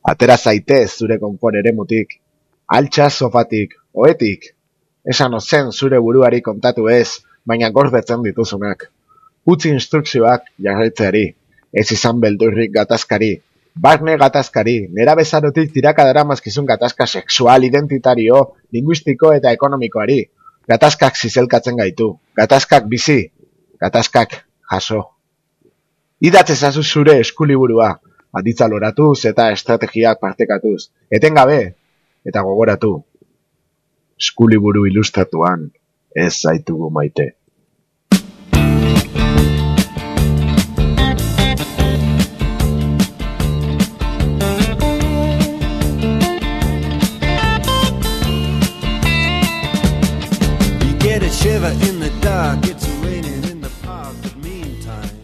Atera zaitez zure konfort eremutik, altxa sofatik, ohetik. Esan ozen zure buruari kontatu ez, baina gordetzen dituzunak. Utzi instrukzioak jarraitzeari, ez izan beldurrik gatazkari, barne gatazkari, nera bezarotik tiraka daramazkizun gatazka sexual, identitario, linguistiko eta ekonomikoari. Gatazkak zizelkatzen gaitu, gatazkak bizi, gatazkak jaso. Idatz ezazu zure eskuliburua, aditza loratuz eta estrategiak partekatuz, etengabe eta gogoratu. Eskuliburu ilustratuan ez zaitugu maite. Shiver in the dark, it's raining in the park, but meantime.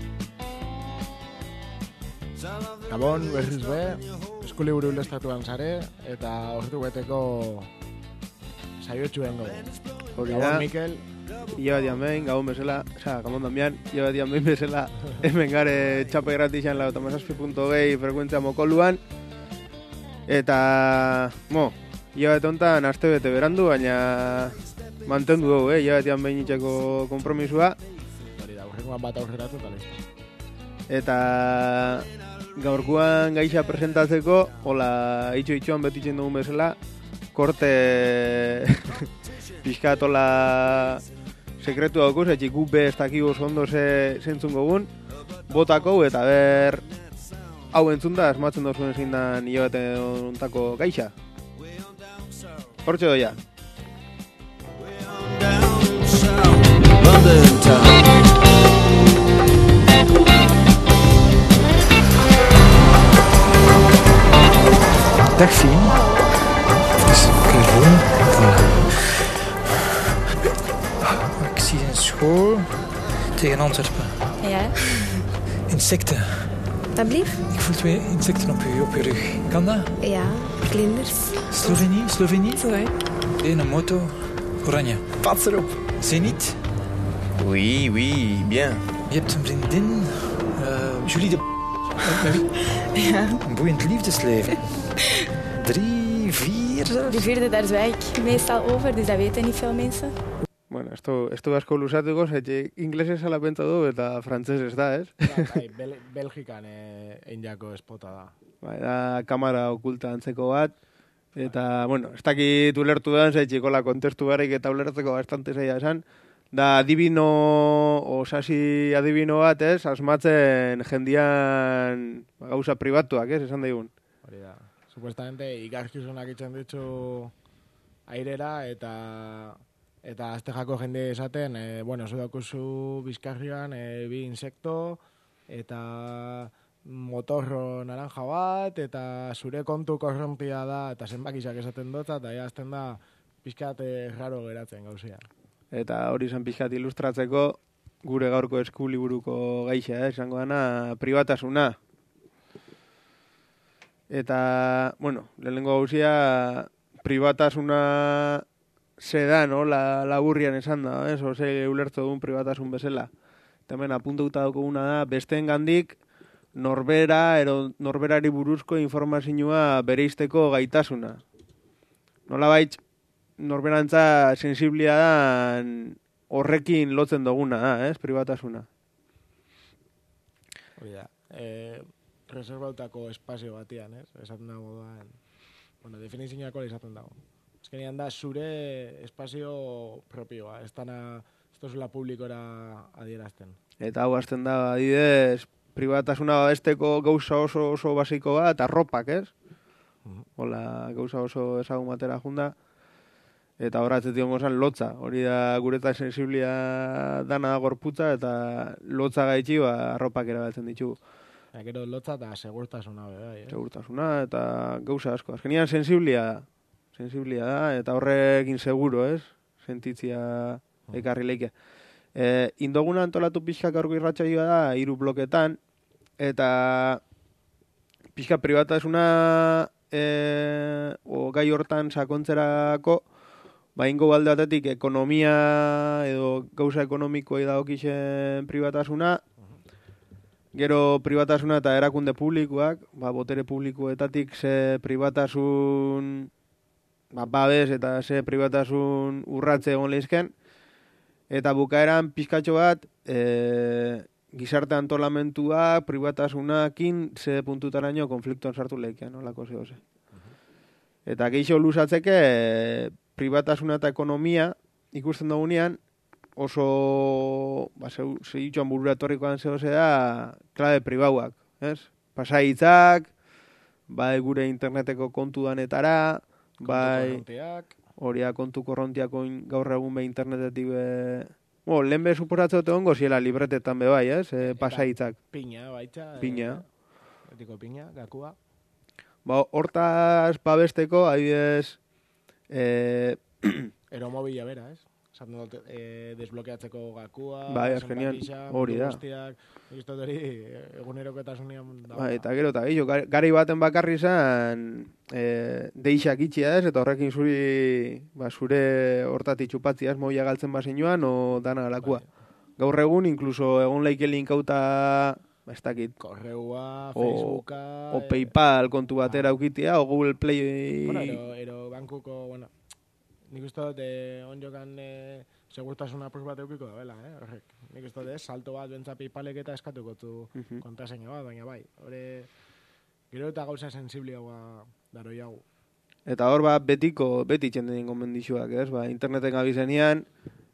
Gabon, berriz be, eskuliburu ilustratuan zare, eta ordu beteko saiotxuen gogo. Gabon, Mikel. Ia bat behin, gabon bezala, Gabon Damian, ia bat behin bezala, hemen gare txapa gratixan lau tamasazpi.gei frekuentzia mokoluan, eta, ia bat ontan aste bete berandu, baina mantendu dugu, ia batian behin itxeko kompromisua. Hori da, urrengoan bat aurreratu eta listo. Eta gaurkoan gaixa presentatzeko, hola, itxoan betitzen dugun bezala, korte pixkat hola sekretu daukuz, etxik gupe ez dakigu ondo zentzun gogun, botako eta ber hau entzunda, esmatzen dozuen zindan ia baten ontako gaixa. Hortxe doia. London town. Dag Fien. Dus gewoon. Ik zie een school tegen Antwerpen. Ja. Insecten. Alsjeblieft. Ik voel twee insecten op je rug. Kan dat? Ja, vlinders. Slovenië? Sorry. Een moto. Oranje. Pas erop. Zenit. Oui, bien. Je hebt een vriendin, Julie de... Met wie? Ja. Een boeiend liefdesleven. 3, 4 zelfs. De vierde, daar zwijg ik meestal over, dus dat weten niet veel mensen. Bueno, esto asko lusatuko, zaitxe inglesez alapentza du eta frantzesez da, ez? Belgikan egin jako espota da. Bai, da kamara okulta antzeko bat. Eta, bueno, ez dakit ulertu da, zaitxikola kontestu garrik eta ulertzeko bastante zaila esan. Da adibino, osasi adibino bat, ez? Asmatzen jendian gauza pribatuak, ez? Esan daigun. Hori da. Supuestamente ikaskizunak itxen ditzu airera eta azte jako jende esaten, zu daukuzu bizkarrian bi insekto eta motorro naranja bat, eta zure kontu korrontia da, eta zenbakizak esaten dutza, eta azten da pixkat raro geratzen gauzia. Eta hori zen pixkat ilustratzeko gure gaurko eskuliburuko gaixa, esango dana pribatasuna. Eta, lehenengo gauzia pribatasuna zeda, no? Laburrian esan da, ze ulertu dugun pribatasun bezala. Eta hemen apuntauta daukaguna da, besteen gandik norberari buruzko informazioa bereizteko gaitasuna. Nolabait, norberantza sensiblia da horrekin lotzen duguna da, pribatasuna. Hori da. Reservautako espazio batian, esaten dago da. Definizioako esaten dago. Ezkenean da zure espazio propioa, ez dozula publikora adierazten. Eta hau azten da, adidez, pribatasuna babesteko gauza oso basiko bat, eta ropak, ez? Hola, gauza oso ezagun batera junda. Eta horatzetik ongozan lotza. Hori da guretan sensiblia dana da gorputza, eta lotza gaitxi, ropak erabatzen ditugu. Gero lotza eta segurtasuna. Segurtasuna eta gauza asko. Azkenian sensiblia da, eta horrekin seguro, ez? Sentitzia ekarri leike. Indoguna antolatu pixkak aurko irratxaioa da, 3 bloketan, eta pixka pribatasuna gai hortan sakontzerako, ingo balde batetik ekonomia edo gauza ekonomikoa dagokixen pribatasuna, Gero pribatasuna eta erakunde publikoak, botere publikoetatik ze pribatasun babes eta ze pribatasun urratze egon lehizken, eta bukaeran pizkatxo bat gizarte antolamentua pribatasunakin ze puntutaraino konfliktuan sartu lehiken, nolako zehose. Eta geixo luzatzeke pribatasuna eta ekonomia ikusten dugunean oso segitxoan burura etorrikoan zehose da klabe pribauak, ez? Pasaitzak, bai gure interneteko kontu danetara, bai horia kontu korrontiako gaur egun be internetetik lehen be suposatzen dut egongo ziela libretetan be bai, ez? Pasaitzak. Piña, baitza. Piña. Etiko piña, gakua. Hortaz babesteko, adibidez... Eromobila bera, ez? Esaten dut, desblokeatzeko gakua, bai, azkenian, hori da. Nik hori egunerokotasunean da. Bai, eta gero, eta gehiago, gari baten bakarri izan deixak itxia ez, eta horrekin zure hortatik txupatziaz moia galtzen baseinoan, o dana galakua. Bai. Gaur egun, inkluso egon laike linkauta, ez dakit. Korreua, Facebooka... O PayPal kontu batera aukitia, o Google Play... Bueno, ero bankuko, bueno... Nik uste dut, onjokan segurtasuna apur bat eukiko da, bela, horrek. Nik uste dut, salto bat bentsa PayPalek eta eskatuko tu kontraseina bat, baina bai. Gero eta gauza sensibliagoa daroi hau. Eta hor, beti txenden gomendixuak, ez? Interneten gabizenean,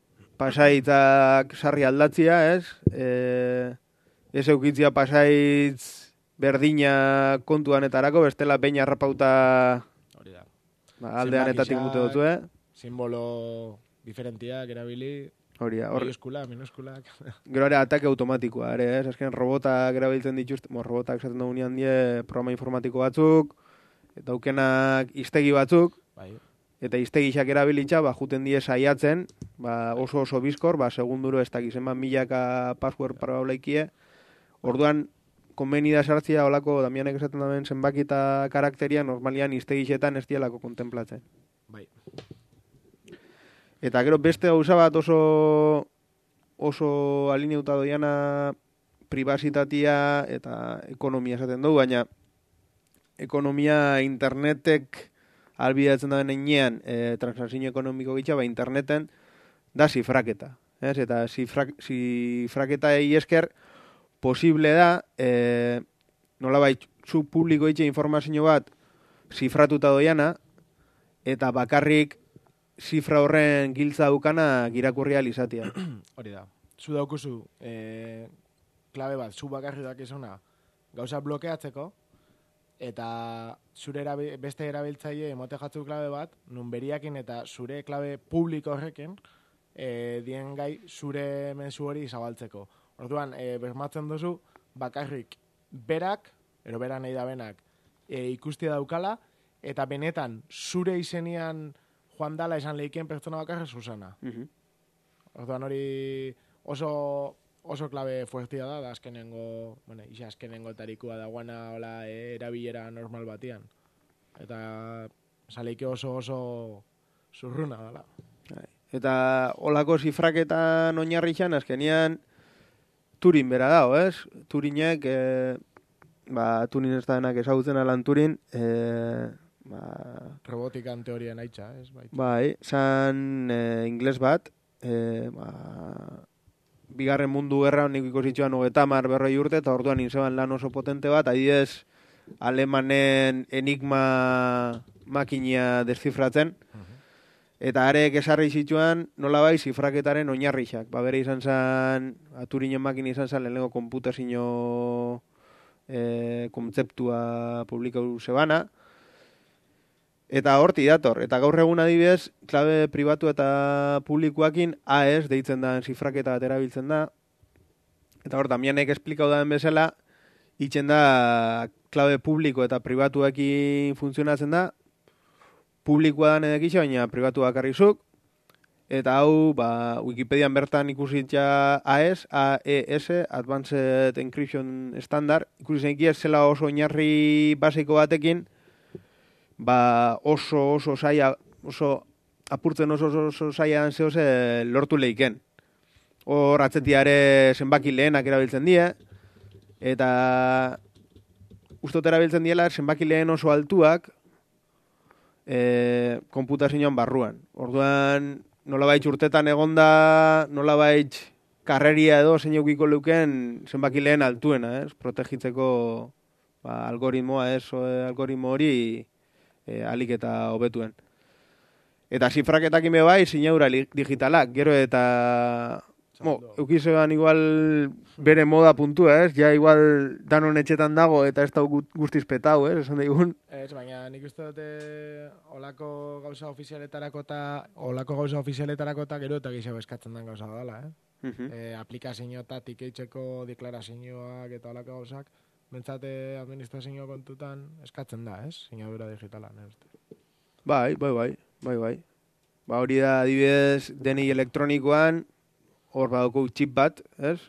pasaitzak sarri aldatzia, ez? Ez eukitzia pasaitz berdina kontuanetarako, bestela peina harrapauta aldean etatik mute dutu, simbolo diferentiak erabili, minuskulak. Gero ere atake automatikoa, ere, ez? Azken robotak erabiltzen dituzte, robotak esaten dugunean die programa informatiko batzuk, eta aukenak iztegi batzuk, bai. Eta iztegixak erabilitza, juten die saiatzen, oso bizkor, segunduro ez dakizen, milaka password paraulaikie, orduan, konbenida sartzia olako, Damianek esaten daben zenbaki eta karakteria normalian iztegixetan ez dielako kontemplatzen. Bai. Eta gero beste gauza bat oso alineuta doiana pribazitatea eta ekonomia esaten dugu, baina ekonomia internetek albidatzen daben enean transakzio ekonomiko gitza, interneten da zifraketa. Eta zifraketa esker posible da, nolabait zu publiko itxe informazio bat zifratuta doiana, eta bakarrik zifra horren giltza dukana girakurria lizatia. Hori da. Zu daukuzu, klabe bat, zu bakarri dakizuna, gauza blokeatzeko, eta zure beste erabiltzaile emote jatzu klabe bat, nun beriakin eta zure klabe publiko horrekin, dien gai zure menzu hori zabaltzeko. Orduan, bermatzen duzu, bakarrik berak, bera nahi da benak, ikustia daukala, eta benetan zure izenian joan dala esan lehiken pertsona bakarra Susana. Orduan hori oso klabe fuertia da azkenengo tarikua dagoena erabilera normal batian. Eta saleike oso zurruna dala. Eta olako zifraketan oinarritxan azkenian Turin bera dago, ez? Turinek, Turin ez da denak ezagutzen alan Turin, robotikan teoria nahitza, ez? Bai, zan ingles bat, bigarren mundu gerra nik ikusitxoan 30-40 urte, eta orduan inzeban lan oso potente bat, adidez alemanen enigma makinia deszifratzen, eta arek esarri zituan nola bai zifraketaren oinarrixak. Bere izan zen, Turinen makina izan zen lehenengo konputazio kontzeptua publikau zebana, eta horti dator. Eta gaur egun adibidez, klabe pribatu eta publikoakin AES deitzen da zifraketa bat erabiltzen da. Eta hor, Damianek esplikau daen bezala, itzen da klabe publiko eta pribatuakin funtzionatzen da, publikoa dan edekixe, baina pribatu bakarrizuk. Eta hau, Wikipedian bertan ikusitza AES, Advanced Encryption Standard, ikusitzen ikiez zela oso oinarri basiko batekin, oso saia, apurtzen oso saia zehose lortu lehiken. Hor atzetiare zenbaki lehenak erabiltzen die, Eta ustot erabiltzen diela zenbakileen oso altuak konputazioan barruan. Orduan, nolabait urtetan egonda, nolabait karreria edo zein eukiko leuken zenbakileen altuena, protegitzeko algoritmoa, algoritmo hori alik eta hobetuen. Eta zifraketakin bai, sinaura digitalak, gero eta eukizean igual bere moda puntua, ja igual danon etxetan dago eta ez da guztiz petau, esan digun. Ez, baina nik uste dute olako gauza ofizialetarako eta gero eta gehiago eskatzen den gauza dela, aplikazioetatik eitzeko deklarazioak eta olako gauzak, bentsate administrazio kontutan eskatzen da, sinadura digitala, Bai. Hori da, adibidez, DNI elektronikoan, hor badoko txip bat,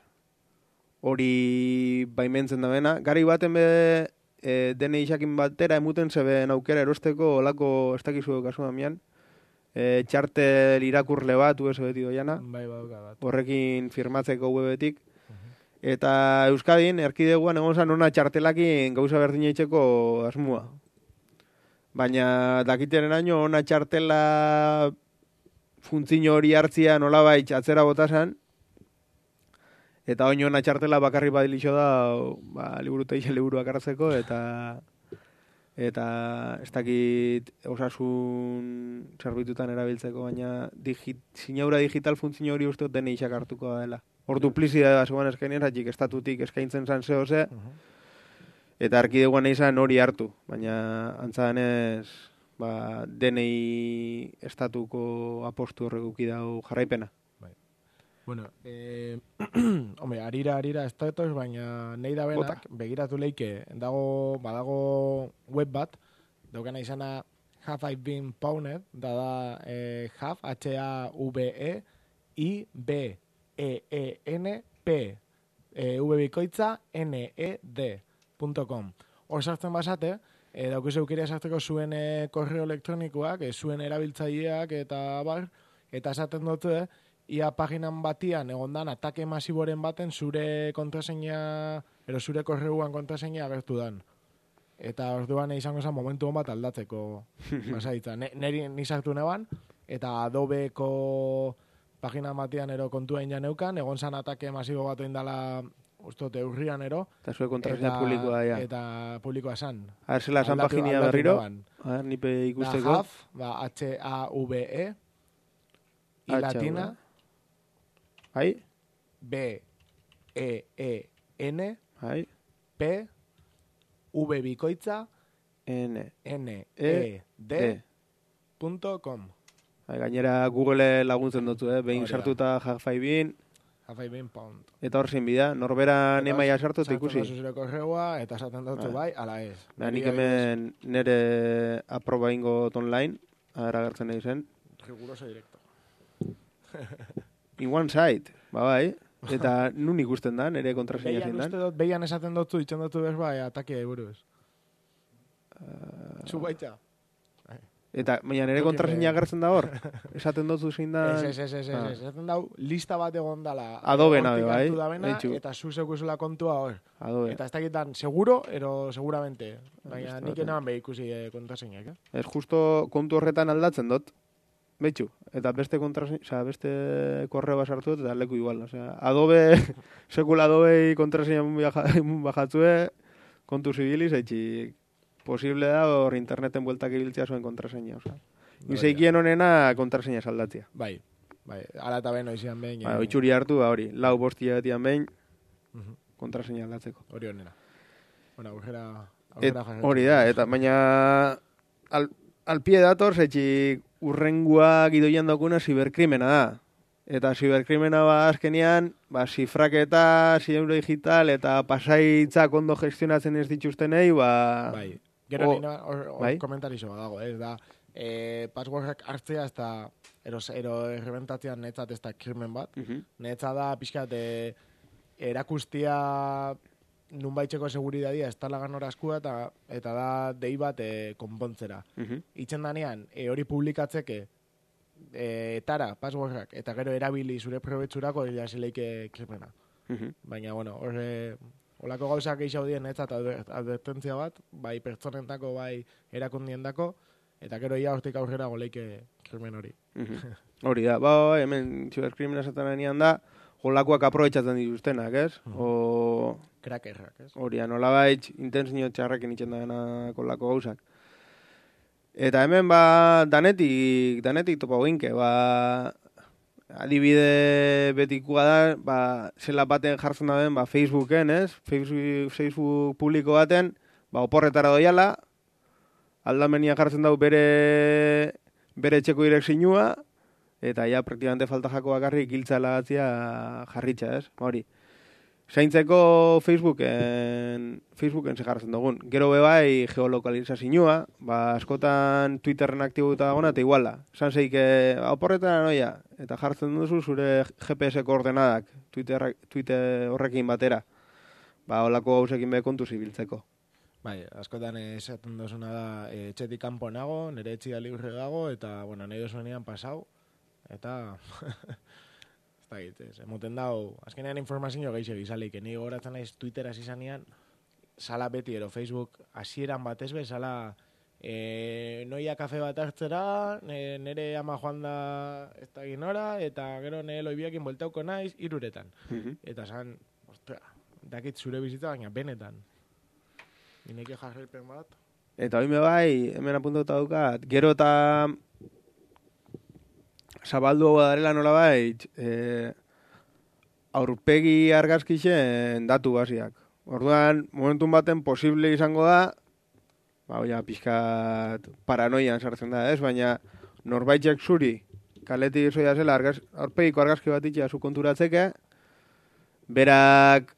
hori baimentzen da bena. Gari baten be, DNI xakin batera emuten zeben aukera erosteko olako ez dakizu kasua mian. Txartel irakurle bat, USB-tik doiana. Bai, baduka bat. Horrekin firmatzeko webetik. Eta Euskadin, erkideguan egon zan ona txartelakin gauza berdin eitzeko asmua. Baina dakiteren aino ona txartela funtzio hori hartzia nolabait atzera botasan, eta oin ona txartela bakarri badilixo da liburuak hartzeko, eta ez dakit osasun zerbitutan erabiltzeko, baina sinaura digital funtzio hori uste dene isak hartuko dela. Hor duplizidea zegoen eskainien, hatxik estatutik eskaintzen zan zehose, eta erkideguan izan hori hartu, baina antzadanez DNI estatuko apostu horreguki dau jarraipena. Bai. Bueno, hombre, arira ez datoz, baina nahi da benak, begiratu leike, badago web bat, daukana izana Have I Been Pwned, da Have, H-A-V-E, I-B-E-E-N-P, V-bikoitza, N-E-D.com. Hor sartzen basate, daukiz eukiria sartzeko zuen korreo elektronikoak, zuen erabiltzaileak eta eta esaten dut, ia paginan batian egondan atake masiboren baten zure kontraseina, zure korreuan kontraseina agertu dan. Eta orduan izango zen momentu bat aldatzeko basaitza. Ni sartu neban, eta Adobeko paginan batian kontua injan neukan, egon zan atake masibo bat indala ustote urrian eta zure kontraseina publikoa ja. Eta publikoa esan. Zela esan paginia berriro, nipe ikusteko. H-A-V-E, I latina, B-E-E-N, P, V bikoitza, N-E-D.com. Gainera Google laguntzen dutzu, behin sartuta Have I Been Pwned. Eta hor zein bida, norbera nemaia sartu eta ikusi. Sartzen zure korreua eta esaten dutzu bai, ala ez. Nik hemen nire aproba ingo online, agertzen nahi zen. Riguroso directo. In one side, bai. Eta nun ikusten da, nire kontraseina zein dan. Beian esaten dutzu, itxen dutzu bez bai, atakia buruz. Zu baita. Eta, baina nire kontraseina agertzen da hor? Esaten dutzu zein da... Ez. Esaten dau, lista bat egon dala. Adobe nabe, bai. Eta zu zeukuzula kontua hor. Adobe. Eta ez dakitan, seguro, seguramente. Baina nik enaban behi ikusi kontraseinak, Ez justo kontu horretan aldatzen dut. Betxu, eta beste beste korreo sartu eta leku igual. Adobe, sekula Adobe kontraseina bajatzue, kontu zibiliz, etxik posible da hor interneten bueltak ibiltzea zuen kontraseina. Izeikien honena kontraseina saldatzea. Bai, ala eta beno izan behin. Oitxuri hartu, hori, 4-5 hilabetian behin, kontraseina aldatzeko. Hori honena. Bueno, hori da, eta baina alpie dator, etxik urrengua gidoian daukuna ziberkrimena da. Eta ziberkrimena azkenean, zifraketa, sinaura digital, eta pasaitzak ondo gestionatzen ez dituztenei, Bai, gero nina hor komentarizo dago, da, passwordak hartzea ez da, errebentatzean netzat ez da krimen bat, netza da, pixkat, erakustia nunbaitzeko seguridadia ez tala ganorazkua eta da dei bat konpontzera. Itzen danean, hori publikatzeke etara, passwordak, eta gero erabili zure probetxurako jazileike krimena. Baina, bueno, olako gauzak gehiago dien etzat advertentzia bat, bai pertsonentako, bai erakundiendako, eta gero ia hortik aurrera goleike krimen hori. Hori da, hemen ziberkrimena esaten denean da, olakoak aprobetxatzen dituztenak, ez? Krakerrak, ez? Hori, nolabait intentzio txarrekin itxen dena olako gauzak. Eta hemen, danetik topa ginke, adibide betikua da, zela baten jartzen da den, Facebooken, ez? Facebook publiko baten, oporretara doiala, aldamenia jartzen dau bere txeko direkzinua, eta ja praktikamente falta jako bakarrik giltzala batzia jarritxa, ez? Hori. Zaintzeko Facebooken ze jartzen dugun. Gero bebai geolokalizazioa, askotan Twitterren aktibuta dagona, eta iguala. Zan zeike, oporretara noia, eta jartzen duzu zure GPS koordenadak, Twitter horrekin batera. Olako hausekin be kontu zibiltzeko. Bai, askotan esaten dozuna da, etxetik kanpo nago, nire etxia libre dago, eta, nahi dozuenean pasau, eta... ez da egitez, emoten dau, azkenean informazio gehiago gizalik, ni gogoratzen naiz Twitter hasi zanean, sala beti, Facebook hasieran batez be, sala noia kafe bat hartzera, nire ama joan da ez da ginora, eta gero nire loibiakin bueltauko naiz, 3:00. Eta zan, ostra, dakit zure bizitza, baina benetan. Ineke jarraipen bat. Eta hori bai, hemen apuntatuta dukat, gero eta zabaldu darela nola bait, aurpegi argazkixen datu basiak. Orduan, momentun baten posible izango da, pixkat paranoian sartzen da, ez? Baina norbaitek zuri, kaletik zoia zela, aurpegiko argazki bat itxea zu konturatzeke, berak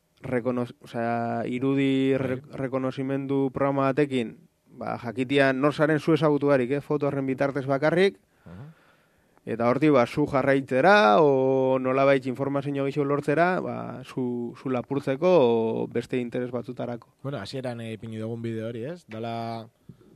irudi rekonozimendu programa batekin, jakitian nor zaren zu ezagutu barik, foto horren bitartez bakarrik, eta horti, zu jarraitzera, o nolabait informazio gehiago lortzera, zu lapurtzeko, o beste interes batzutarako. Hasieran ipini dugun bideo hori, ez? Dala,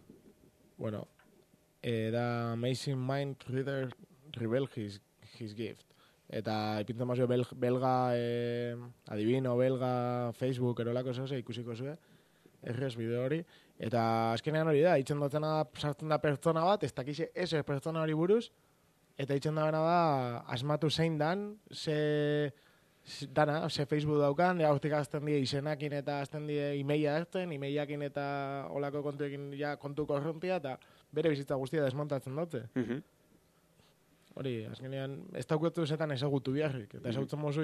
da Amazing Mind Reader Reveal His Gift. Eta ipintzen mazio belga, adibino, belga, Facebook, erolako zehose, ikusiko zue, errez bideo hori. Eta azkenean hori da, itzen dutena sartzen da pertsona bat, ez dakixe ez pertsona hori buruz, eta itzen da asmatu zein dan, ze Facebook daukan, hortik azten die izenakin eta azten die emaila hartzen, emailakin eta olako kontuekin kontu korrontia, eta bere bizitza guztia desmontatzen dute. Hori, azkenean, ez dauketu zetan ezagutu biharrik, eta ezagutzen mozu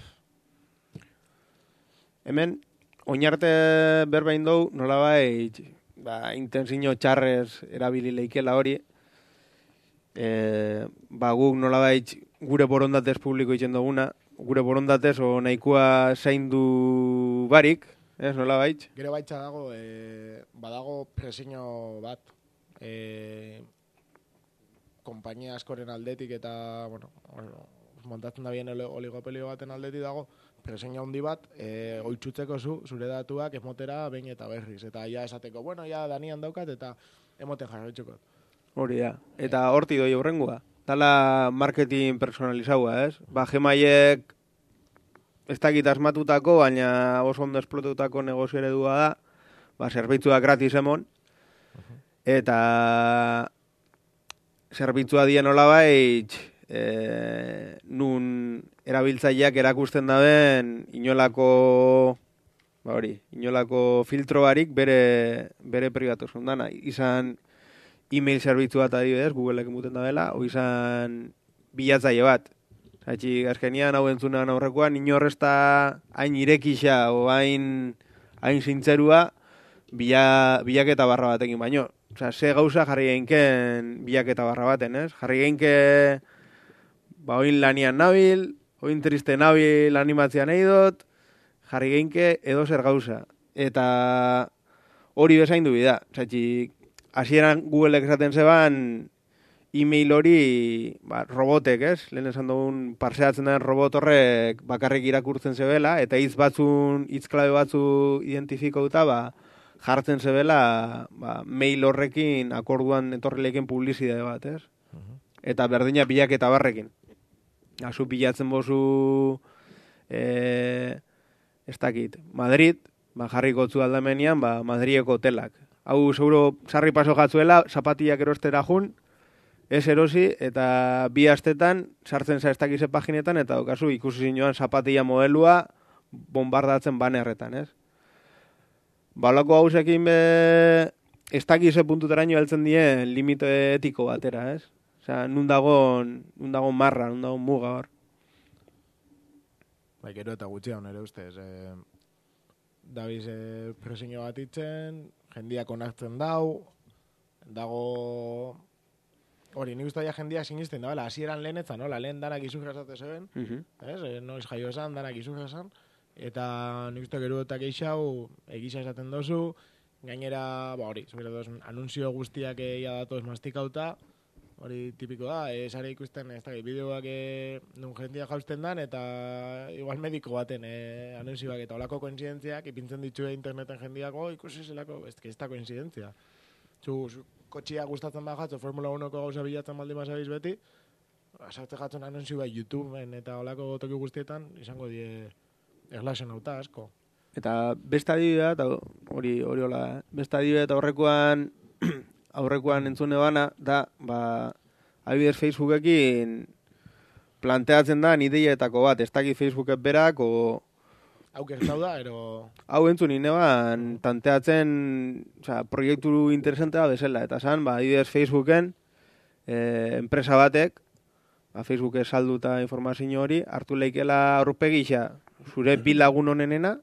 Hemen, oinarte berbain dou, nolabait, intensino txarrez erabili leikela hori, guk nolabait gure borondatez publiko itzen duguna, gure borondatez o nahikoa zaindu barik, ez nolabait? Gero baitza dago, badago presio bat, kompainia askoren aldetik eta, montatzen da bien oligopelio baten aldetik dago, presio handi bat, goitzutzeko zure datuak emotera behin eta berriz. Eta esateko, danian daukat eta emoten jarraitzuko. Hori da. Eta horti doi aurrengoa. Dala marketing personalizaua, ez? Gemaiek ez dakit asmatutako, baina oso ondo esplotutako negozio eredua da, zerbitzuak gratis emon, eta zerbitzua dien olabait, nun erabiltzaileak erakusten daben inolako filtro barik bere privatusun dana. Izan email zerbitzu bat adibidez, Googleek emuten da dela, o izan bilatzaile bat. Azkenian hau entzunean aurrekoan, inorrezta hain irekixa o hain zintzerua bilaketa barra batekin baino. Ze gauza jarri geinken bilaketa barra baten, ez? Jarri geinke oin lanian nabil, oin triste nabil animatzea nahi dut, jarri geinke edo zer gauza. Eta hori bezain du bida. Hasieran Googleek esaten zeban e-mail hori robotek, ez? Lehen esan dugun parseatzen den robot horrek bakarrik irakurtzen zebela, eta hitz klabe batzu identifikauta, jartzen zebela mail horrekin akorduan etorrileken publizidade bat, ez? Eta berdina bilaketa barrekin. Azu bilatzen bozu ez dakit, Madrid, jarriko zu aldamenean, Madrieko hotelak. Hau, seguro, sarri paso jatzuela, zapatiak erostera jun, ez erosi, eta 2 astetan, sartzen za ez dakize paginetan, eta okazu, ikusi zinuan zapatia modelua, bombardatzen banerretan, ez? Balako hausekin ez dakize puntutaraino heltzen die limite etiko batera, ez? Osea, nun dagoen marra, nun dagoen muga hor. Bai, gero eta gutxia ere ustez. Dabiz presiño bat itzen, jendiak onartzen dago... Hori, nik uste jendia sinisten da, hasieran lehenetzan, lehen danak izurra esate zeben, noiz jaio esan, danak izurra esan, eta nik uste gero eta geixau egisa esaten dozu, gainera, hori, anunzio guztiak ia datoz mastikauta, hori tipiko da, sare ikusten, ez da, bideoak nun jendia jausten dan, eta igual mediko baten anunzioak eta olako koinzidentziak, ipintzen ditue interneten jendiako, ikusi zelako, ez da koinzidentzia. Kotxia gustatzen jatzo, Formula 1ko gauza bilatzen baldin bazabiz beti, sartze jatzen anunzio bai YouTubeen eta olako toki guztietan, izango die erlasen auta asko. Eta beste adibidea, eta hori hola, beste adibidea eta aurrekoan entzune bana, da, adibidez Facebookekin planteatzen da ideietako bat, ez dakit Facebookek berak, Hau gertau da, ero... Hau entzun ineban, tanteatzen, proiektu interesante da bezala, eta zan, adibidez Facebooken, enpresa batek, Facebookek salduta informazio hori, hartu leikela aurpegisa, zure 2 lagun honenena,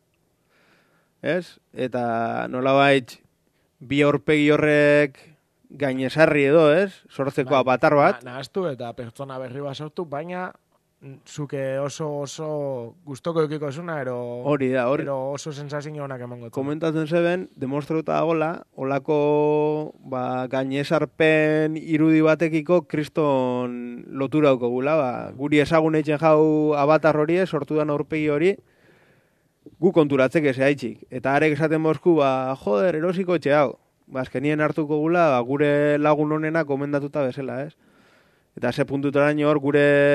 ez? Eta nolabait, 2 aurpegi horrek gainesarri edo, ez? Sortzeko abatar bat. Nahaztu eta pertsona berri bat sortu, baina zuke oso gustoko eukiko zuna, ero oso sensazio honak emango. Komentatzen zeben, demostrauta dagoela, olako gainesarpen irudi batekiko kriston lotura daukagula, guri ezagun eitzen jau abatar hori, sortu dan aurpegi hori, gu konturatzek ezaitxik. Eta arek esaten bozku, joder, erosiko etxe hau. Azkenien hartuko gula, gure lagun honena komendatuta bezala, ez? Eta ze puntutaraino hor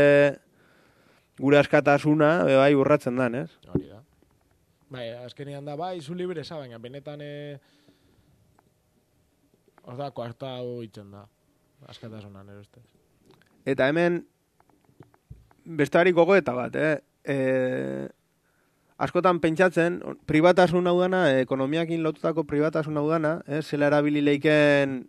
gure askatasuna bai urratzen dan, ez? Hori da. Bai, azkenean da, zu libre eza, baina benetan hor da, kuarta hau itzen da. Askatasunan, erostez. Eta hemen beste gogoeta bat, askotan pentsatzen, pribatasun hau dana, ekonomiakin lotutako pribatasun hau dana, zela erabili leiken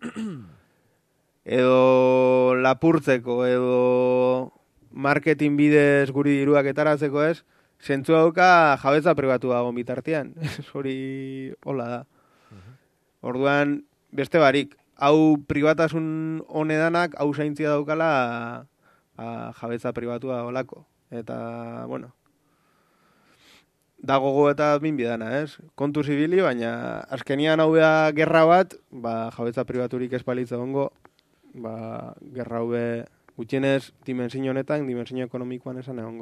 edo lapurtzeko, edo marketing bidez guri diruak etaratzeko, ez, zentzu dauka jabetza pribatu dago bitartean. Hori hola da. Orduan, beste barik, hau pribatasun honedanak, hau zaintzia daukala jabetza pribatu dagolako. Eta, bueno, da gogo eta binbidana, ez? Kontu zibili, baina azkenian hau da gerra bat, jabetza pribaturik espalitza dongo, gerra hau gutxienez dimensio honetan, dimensio ekonomikoan esan egongo.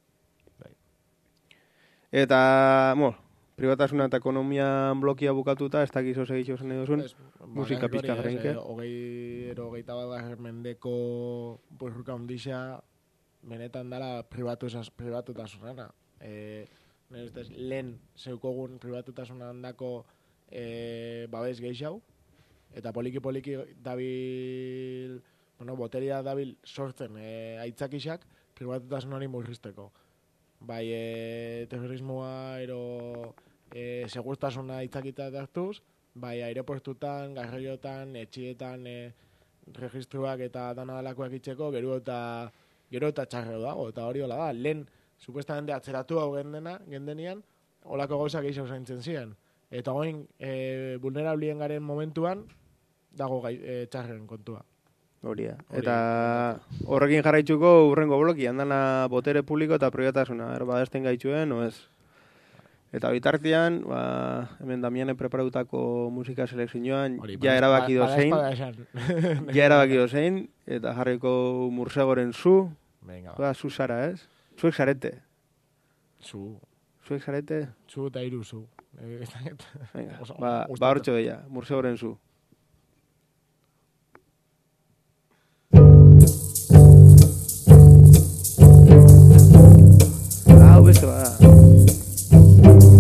Eta, pribatasuna eta ekonomian blokia bukatuta, ez dakizo segitxo zen edozun, musika pizka grenke. 21. mendeko burruka ondisa, benetan dala pribatutasunana. Lehen zeukogun pribatutasuna handako babes geixau, eta poliki dabil... boteria dabil sortzen aitzakisak pribatutasun hori murrizteko. Bai, terrorismoa, segurtasuna aitzakita hartuz, bai, aireportutan, garraiotan, etxietan, registruak eta dana dalakoak itxeko, gero eta txarreo dago, eta hori hola da. Lehen, supuestamente atzeratu hau gendenian, holako gauzak gehiago zaintzen ziren. Eta goin, vulnerablien garen momentuan, dago txarren kontua. Hori da. Eta horrekin jarraitzuko urrengo bloki, handana botere publiko eta pribatasuna. Badesten gaitzuen, o ez? Eta bitartean, hemen Damiane preparatutako musika selekzioan, ja erabaki dozein, eta jarriko Mursegoren zu, zu zara, ez? Zuek zarete. Zuek zarete? Zu eta iru zu. Hortxo deia, Mursegoren zu. Hau beste bada.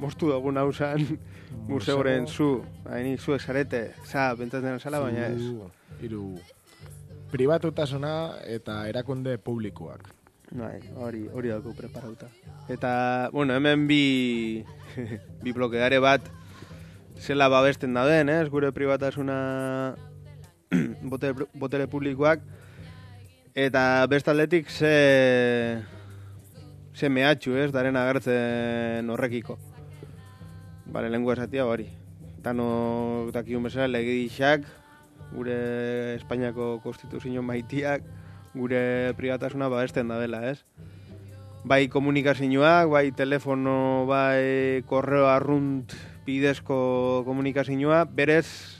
mostu dugun hau zan, museoren zu, hainik zuek zarete, bentsatzen zala, baina ez. Hiru pribatutasuna eta erakunde publikoak. Bai, hori dago preparauta. Eta, bueno, hemen bi blokeare bat zela babesten dauden, gure pribatasuna botere publikoak, eta bestaldetik ze mehatxu, daren agertzen horrekiko. Bale, lengua esatia hori. Tano dakiun bezala legedixak, gure Espainiako konstituzio maitiak, gure pribatasuna babesten da dela, Bai komunikazioak, bai telefono, bai korreo arrunt bidezko komunikazioa, berez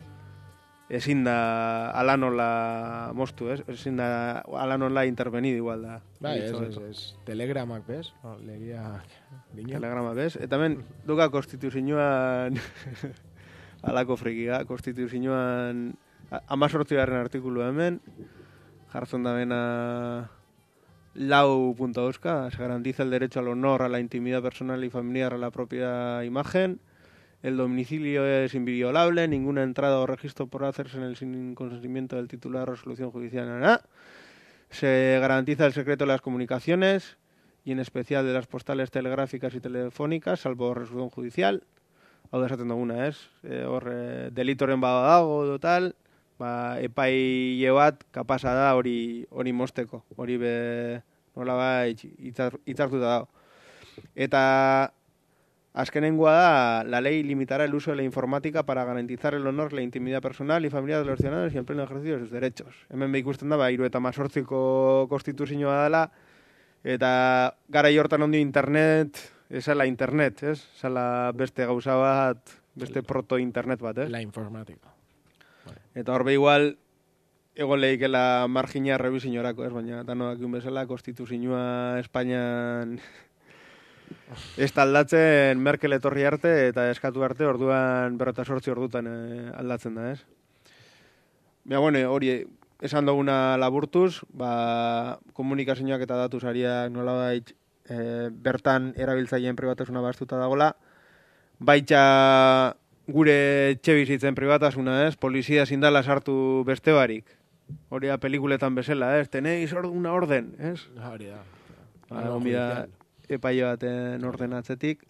ezin da ala nola moztu, ezin da ala nola intervenid igual da. Bai, ez. Telegramak, bez? Legiak. Telegramak, bez? Eta hemen, duka konstituzioan alako frikiga, konstituzioan 18. artikulu hemen, jartzen da bena lau.euska, se garantiza el derecho al honor, a la intimidad personal y familiar, a la propia imagen. El domicilio es inviolable, ninguna entrada o registro podrá hacerse en el sin consentimiento del titular de resolución judicial. Se garantiza el secreto de las comunicaciones y en especial de las postales telegráficas y telefónicas, salvo resolución judicial. Hau da esaten duguna, delitoren badadago tal, epaile bat kapasa da hori mosteko, hori nolabait hitzartuta dago. Eta azkenengoa da, la ley limitará el uso de la informática para garantizar el honor, la intimidad personal y familiar de los ciudadanos y en pleno ejercicio de sus derechos. Hemen ikusten da, 78ko konstituzioa dela, eta garai hortan ondio internet, esala internet, esala beste gauza bat, beste proto-internet bat, La informática. Eta horbe igual, egon lehikela margina rebizinorako, baina tanoak bezala, konstituzioa Espainian ez aldatzen Merkel etorri arte eta eskatu arte orduan 48 ordutan aldatzen da, Baina, bueno, hori esan duguna laburtuz, komunikazioak eta datu sariak nolabait bertan erabiltzaileen pribatasuna bastuta dagola, baita gure etxebizitzen pribatasuna, polizia zindala sartu beste barik. Hori da pelikuletan bezala, tenéis una orden, Hori da. Onbida epaile baten ordenatzetik.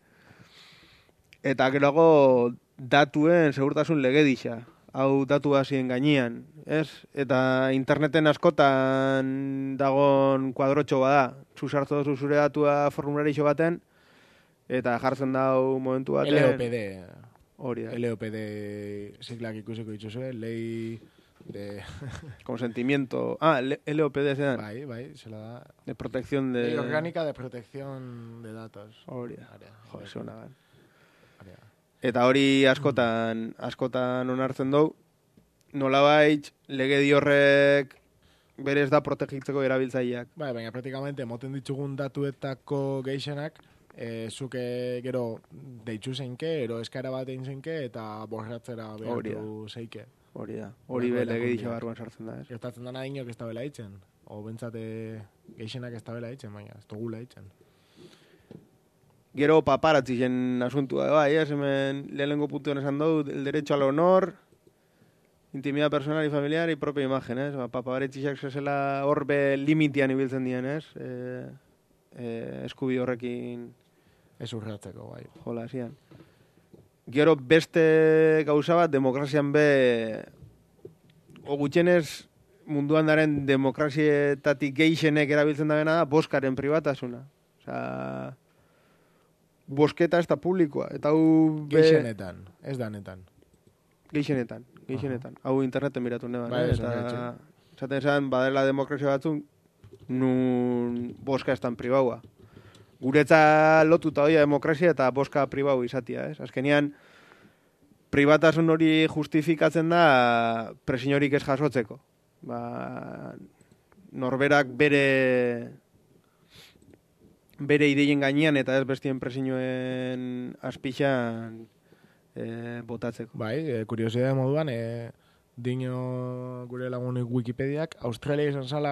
Eta geroago datuen segurtasun legedixa. Hau datu hasien gainean, Eta interneten askotan dagon kuadrotxo bada. Zuzartu duzu zure datua formularixo baten, eta jartzen dau momentu baten. LOPD. Hori da. LOPD siglak ikusiko dituzue, lei de consentimiento. LOPD zedan. Bai, zela da. De protección de... Ley orgánica de protección de datos. Hori da. Jo, zona da. Hori da. Eta hori askotan onartzen dugu, nolabait legedi horrek berez da protegitzeko erabiltzaileak. Bai, baina praktikamente moten ditugun datuetako gehienak, zuke gero deitzu zeinke, ero eskara bat egin zeinke, eta borratzera behartu zeike. Hori da. Hori be legedi barruan sartzen da, Gertatzen dana inok ez da bela hitzen. O bentsate gehienak ez da bela hitzen, baina ez dugula hitzen. Gero paparatzen asuntua, hemen lehenengo puntuan esan dugu, el derecho al honor, intimidad personal y familiar y propia imagen, paparatzizak zela horbe limitian ibiltzen dien, eskubi horrekin ez urratzeko, bai. Jola, zian. Gero beste gauza bat, demokrazian gutxenez munduan daren demokrazietatik gehienek erabiltzen da bena da, boskaren pribatasuna. Osa, bosketa ez da publikoa. Eta hau... Gehienetan, ez da netan. Gehienetan. Hau interneten miratu neban. Bai, eta esaten esan, badela demokrazia batzun, nun boska ez dan pribaua. Guretza lotuta hoia demokrazia eta boska pribau izatia, Azkenian, pribatasun hori justifikatzen da presiorik ez jasotzeko. Norberak bere ideien gainean eta ez bestien presioen azpixan botatzeko. Bai, kuriosidade moduan, dino gure lagunik Wikipediak, Australia izan zala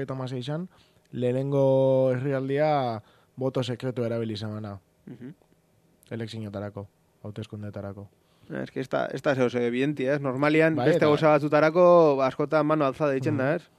1856an, lehenengo herrialdia boto sekretu erabili izan bana. elekzionetarako, hauteskundeetarako. Ez que esta zeo evidenti, ez? Normalian, Bai, beste eta- gauza batzutarako askotan mano alzada ditzen da, ez?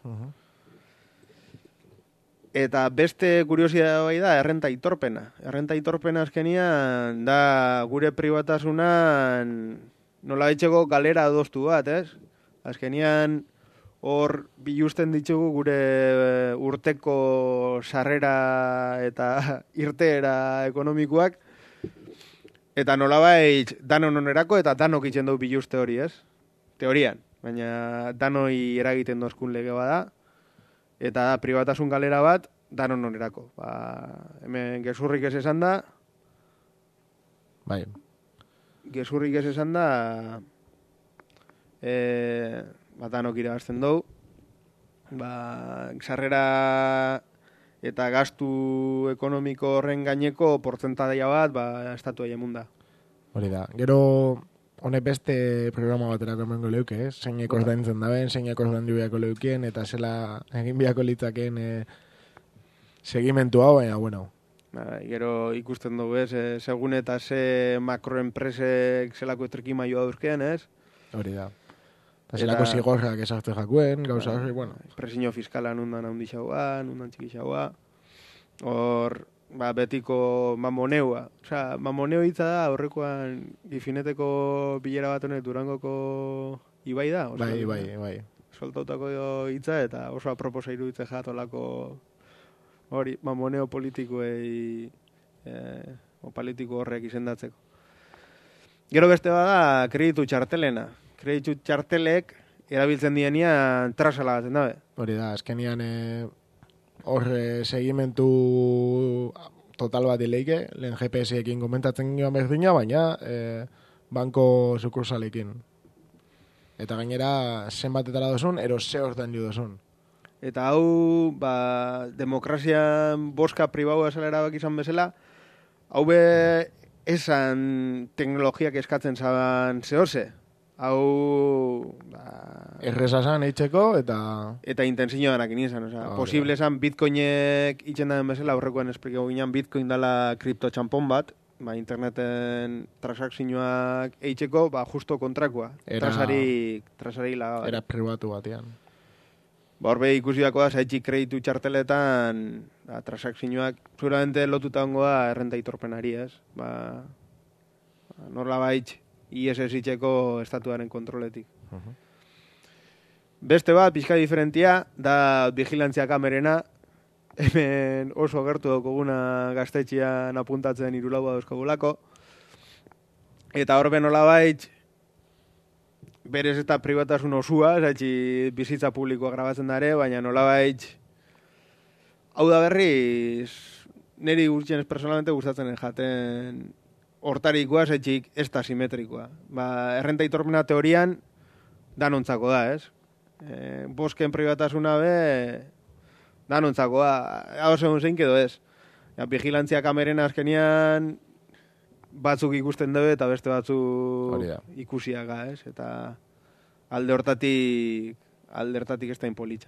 Eta beste kuriosia bai da, errenta aitorpena. Errenta aitorpena azkenian da gure privatasunan nola etxeko galera adostu bat, ez? Azkenian hor bilusten ditugu gure urteko sarrera eta irteera ekonomikoak, eta nolabait danon onerako eta danok itzen dugu biluste hori, ez? Teorian, baina danoi eragiten dozkun lege bada, eta da pribatasun galera bat danon onerako. Hemen gezurrik ez esan da, Bai, gezurrik ez esan da, danok irabazten dugu, sarrera eta gastu ekonomiko horren gaineko portzentaia bat, estatu emun da. hori da. Gero, honek beste programa baterako emango leuke, ez? Zeinek ordaintzen daben, zeinek ordaindu biako leukien, eta zela egin biako litzaken segimentu hau, baina, bueno, Gero ikusten dugu, ez? Segun eta ze makroenpresek zelako etrikimailoa dauzkean, ez? hori da. Eta zelako zigorrak esarte jakuen, gauza hori, bueno. Presio fiskala nundan handixaua, nundan txikixaua. Hor, betiko mamoneua. Osea, mamoneo hitza da, horrekoan gifineteko bilera bat honek Durangoko ibai da? Bai. Soltautako hitza eta oso aproposa iruditzen jatolako hori, mamoneo politikoei politiko horrek izendatzeko. Gero beste bada kreditu txartelena. Kreditu txartelek erabiltzen dienian trasala batzen dabe. Hori da, azkenian hor segimentu total bat dileike, lehen GPS-ekin komentatzen joan berdina, baina banko sukursalekin. Eta gainera, zenbatetara dozun, ero ze ordaindu dozun. Eta hau, demokrazian boska pribaua esala erabak izan bezala, hau be esan teknologiak eskatzen zaban zehose. Hau... Errezazan eitzeko eta... Eta intentzioa danak inizan, posible esan bitcoinek itzen daen bezala, horrekoan esplikau ginen, bitcoin dala kripto txampon bat, interneten transakzioak eitzeko, justo kontrakoa. Trasari laga. Era pribatu batean. Horbe ikusi dako da, zaitxik kreditu txarteletan, transakzioak, seguramente lotuta ongoa errenta itorpenari, ez? Norla baitx, ISS itxeko estatuaren kontroletik. Beste bat, pixka diferentia, da vigilantzia kamerena, hemen oso gertu daukoguna gaztetxean apuntatzen irulaua dauzkagulako, eta horbe nola baitx, berez eta pribatasun osua, zaitxi bizitza publikoa grabatzen dare, baina nola baitx, hau da berriz, niri gutxienez personalmente gustatzen jaten hortarikoa, zaitxik ez da simetrikoa. Errenta itorpena teorian, danontzako da, ez? Bosken pribatasuna be, danontzako da. Hau segun zein kedo ez. Vigilantzia kamerena azkenian, batzuk ikusten dugu eta beste batzuk ikusiaga, ez? Eta alde hortatik ez da inpolitza.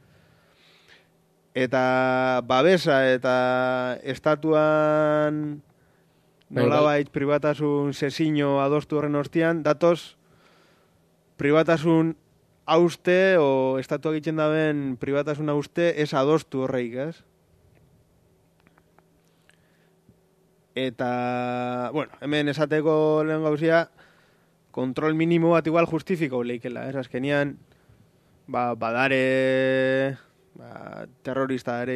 Eta babesa eta estatuan nolabait pribatasun sesiño adostu horren ostian, datoz pribatasun hauste o estatuak egiten daben pribatasun hauste ez adostu horreik, ez? Eta, bueno, hemen esateko lehen gauzia, kontrol minimo bat igual justifiko leikela, ez? Azkenian, badare, terrorista ere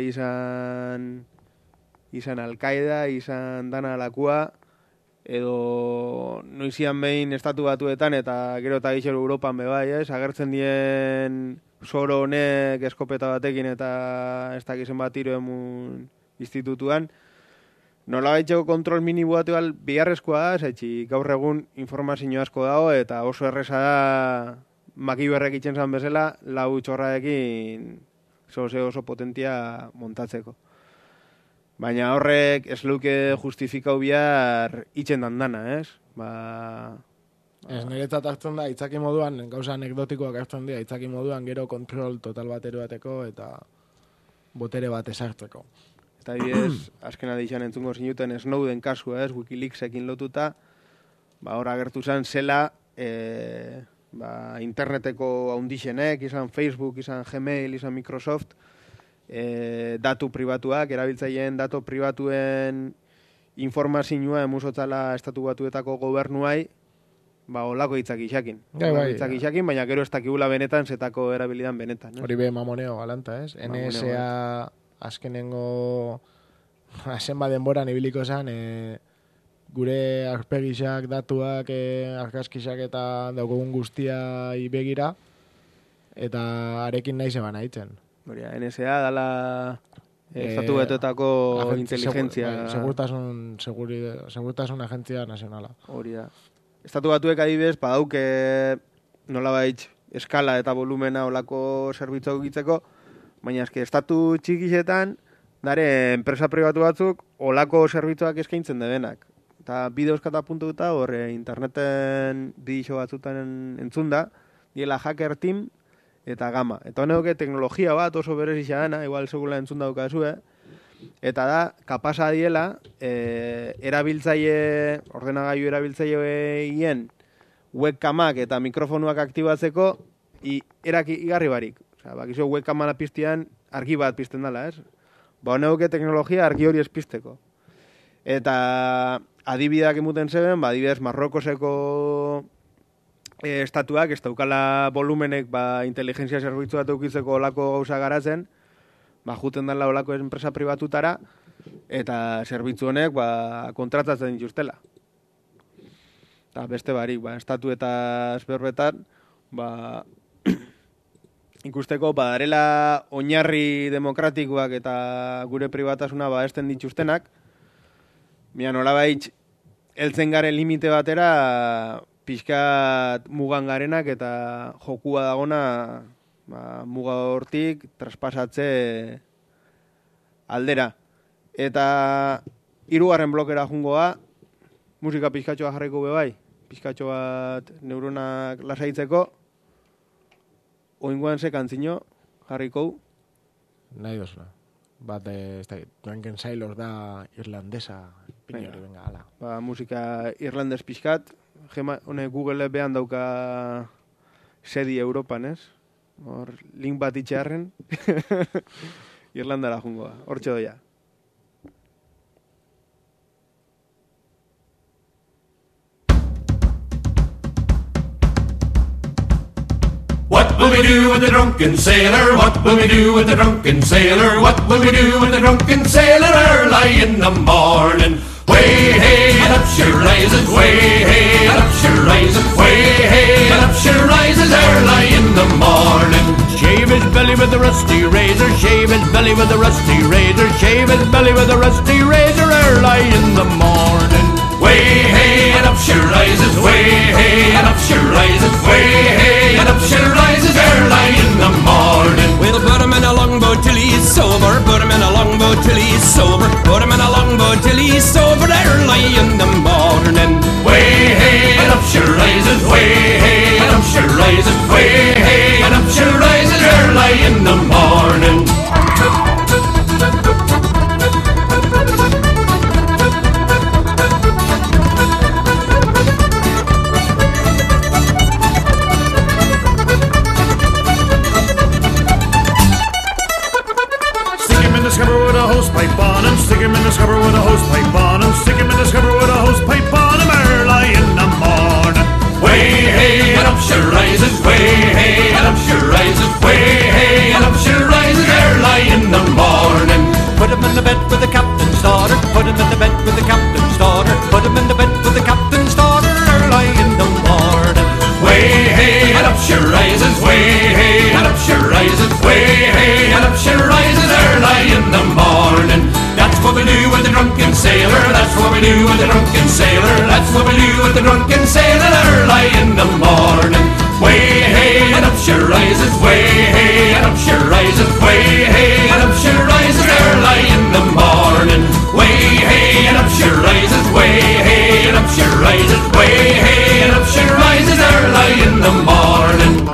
izan Al-Qaeda, izan dana alakua, edo noizian behin estatu batuetan eta gero eta gixero Europan bebai, ez? Agertzen dien soro honek eskopeta batekin eta ez dakizen bat tiro emun institutuan, nola baitxeko kontrol minimo bat biharrezkoa da, zaitxi gaur egun informazio asko dago eta oso erreza da makiberrek itzen zan bezala, lau txorraekin oso potentia montatzeko. Baina horrek ez luke justifikau bihar itzen dandana, ez? Ez niretzat hartzen da, itzaki moduan, gauza anekdotikoak hartzen dira, itzaki moduan gero kontrol total bat eroateko eta botere bat esartzeko. Eta bidez, azken adixan entzungo zinuten Snowden kasua, Wikileaksekin lotuta, hor agertu zen zela, interneteko haundixenek, izan Facebook, izan Gmail, izan Microsoft, datu pribatuak, erabiltzaileen datu pribatuen informazioa emusotzala estatu batuetako gobernuai, olako hitzak isakin. Hitzak isakin, baina gero ez dakigula benetan, zetako erabilidan benetan. Hori be mamoneo galanta, ez? NSA azkenengo zenba denboran ibiliko zen, gure arpegisak, datuak, argazkisak eta daukogun guztia begira, eta arekin nahi zeban haitzen. NSA dala estatu batuetako inteligentzia. Segurtasun agentzia nazionala. Hori da. Estatu batuek adibidez, badauke nolabait eskala eta volumena olako zerbitzuak egitzeko, baina eske estatu txikixetan, dare enpresa pribatu batzuk olako zerbitzuak eskaintzen debenak. Eta bide euskata puntu duta, hor interneten bidixo batzutan entzunda, diela Hacker Team eta Gamma. Eta honeoke teknologia bat oso berezia dena, igual segula entzunda daukazue, eta da, kapasa diela, ordenagailu erabiltzaileen webkamak eta mikrofonuak aktibatzeko igarri barik. Bakizu webkamana piztian argi bat pizten dela, ez? Honeoke teknologia argi hori espizteko. Eta adibideak emuten zeben, adibidez Marrokoseko estatuak, ez daukala volumenek inteligentzia zerbitzu bat eukitzeko olako gauza garatzen, juten dela olako enpresa pribatutara, eta zerbitzu honek kontratatzen dituztela. Eta beste barik, estatu eta ezberbetan, ikusteko darela oinarri demokratikoak eta gure pribatasuna esten dituztenak, nolabait heltzen garen limite batera pixkat mugan garenak eta jokua dagona muga hortik traspasatze aldera. Eta 3. blokera jungoa, musika pixkatxoa jarriko bebai, pixkatxo bat neuronak lasaitzeko, oingoan ze kantzino jarriko. Nahi dozula. Drunken Sailor da irlandesa, pinori, venga, ala. Musika irlandes pixkat, honek Google behan dauka sedi Europan, ez? Hor, link bat itxearren, Irlandara jungoa, hortxe doia. What will we do with the drunken sailor? What will we do with the drunken sailor? What will we do with the drunken sailor early in the morning? Way hey and up she rises, way hey and up she rises, way hey and up she rises early in the morning. Shave his belly with a rusty razor, shave his belly with a rusty razor, shave his belly with a rusty razor early in the morning. Way hey and up she rises, way hey and up she rises, way hey and up she rises early in the morning. We'll put him in a longboat till he's sober, put him in a longboat till he's sober, put him in a longboat till he's sober early in the morning. Way hey and up she rises, way hey and up she rises, way hey and up she rises early in the morning. Pipe on him, stick him in the scupper with a hose pipe on him, stick him in the scupper with a hose pipe on him early in the morning. Way hey and up she rises, way hey and up she rises, way hey and up she rises early in the morning. Put him in the bed with the captain's daughter, put him in the bed with the captain's daughter, put him in the bed with the captain's daughter early in the morning. Way hey and up she rises, way hey and up she rises, way hey and up she rises early in the morning. That's what we do with the drunken sailor, that's what we do with the drunken sailor, that's what we do with the drunken sailor early in the morning. Way hey and up she rises, way hey and up she rises, way hey and up she rises early in the morning. Way hey and up she rises, way hey and up she rises, way hey and up she rises early in the morning.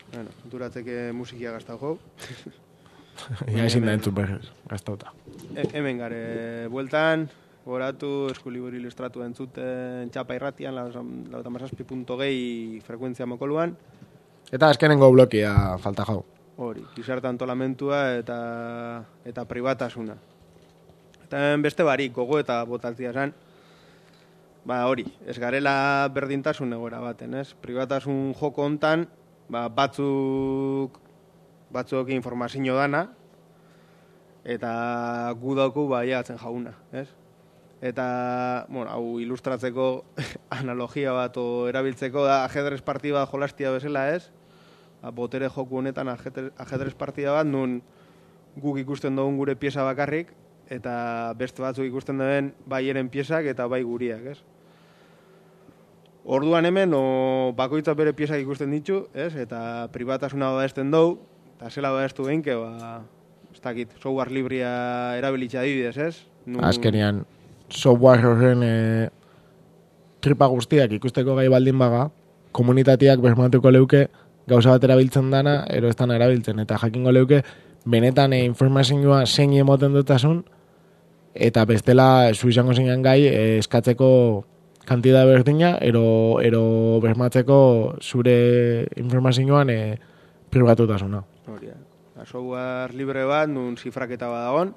Bueno, duratzeke musikia gaztau jau. Ja ezin da entzun berrez, gaztauta. Hemen gare, bueltan, goratu, Eskuliburu Ilustratu entzuten txapa irratian, 97.2 frekuentzia mokoluan. Eta azkenengo blokia falta jau. Hori, gizarte antolamentua eta pribatasuna. Eta beste barik, gogo eta botaltzia zan, hori, ez garela berdintasun egora baten, ez? Pribatasun joko hontan, batzuk informazio dana, eta gu dauku baiatzen jauna, ez? Eta, hau ilustratzeko analogia bat erabiltzeko da ajedrez partida bat jolastia bezala, ez? Botere joku honetan ajedrez partida bat, nun guk ikusten dugun gure pieza bakarrik, eta beste batzuk ikusten duen bai eren piezak eta bai guriak, ez? Orduan hemen, bakoitza bere piezak ikusten ditu, ez? Eta pribatasuna badesten dugu, eta zela badestu behinke, ez dakit, software libria erabilitza adibidez, ez? Azkenean, software horren tripa guztiak ikusteko gai baldin baga, komunitateak bermatuko leuke gauza bat erabiltzen dana, ero ez dana erabiltzen, eta jakingo leuke benetan informazioa zein emoten dutasun, eta bestela zu izango zinean gai eskatzeko kantida berdina, ero bermatzeko zure informazioan pribatutasuna. Hori, software libre bat, nun zifraketa bat dagoen,